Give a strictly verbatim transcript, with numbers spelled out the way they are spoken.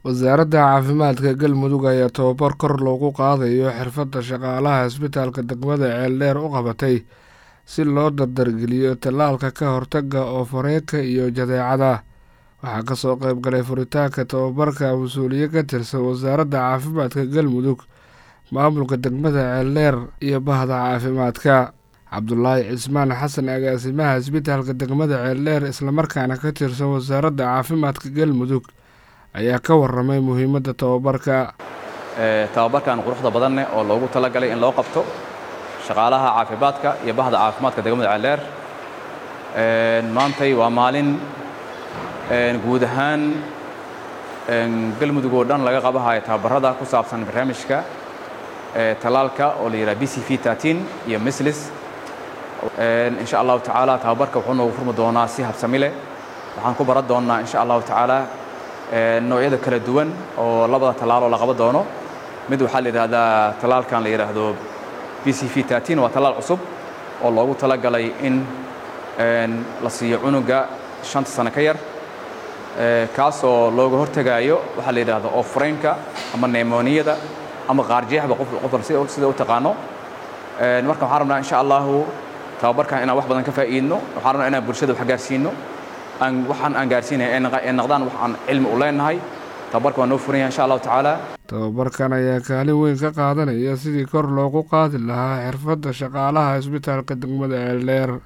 wasaaradda caafimaadka galmudug ayaa tababar kor loogu qaadayo xirfadda shaqaalaha isbitaalka degmada ceeldheer u qabatay si loo dardargeliyo tallaalka ka hortagga oof-wareenka iyo jadeecada. waxaa ka soo qayb galay furitaanka tababarka mas-uuliye ka tirsan wasaaradda caafimaadka galmudug, maamulka degmada ceeldheer iyo bahda caafimaadka. cabdulaahi cismaan xasan, agaasimaha isbitaalka degmada ceeldheer islamarkaana ka tirsan wasaaradda caafimaadka galmudug, ayaa ka waramay muhiimadda tababarka. tababarkan quruxda badan oo loogu talagalay in loo qabto shaqaalaha caafimaadka iyo bahda caafimaadka degmada ceeldheer. maantay waa maalin guud ahaan galmudug oo dhan laga qabahayo tababarada ku saabsan barnaamijka talaalka oo la yidhaha B C V thirteen iyo measles. insha allahu tacaala tababarka wuxuu noogu furmi doonaa si habsami leh. waxaan ku baran doonaa insha allahu tacaala noocyada kala duwan oo labada talaal oo la qaban doono. mid waxaa la yidhaahdaa talaalkan la yidhaahdo B C V thirteen waa talaal cusub oo loogu talagalay in la siiyo cunuga shanta sano ka yar, kaasoo looga hortagayo waxaa la yidhaahdo oof-wareenka ama nemoniyada ama qaarjeexba qof sida u taqaano. marka waxaan rabnaa insha allahu tababarkan inaan wax badan ka faa'iidno. waxaan rabnaa inaan bulshada wax gaarsiino, aan waxaan aan gaarsiinay ee noqdaan wax aan cilmi u leenahay. tababarka waa noo furan yahay insha allahu tacaala. tababarkan ayaa kaalin weyn ka qaadanaya sidii kor loogu qaadi lahaa xirfadda shaqaalaha isbitaalka degmada ceeldheer.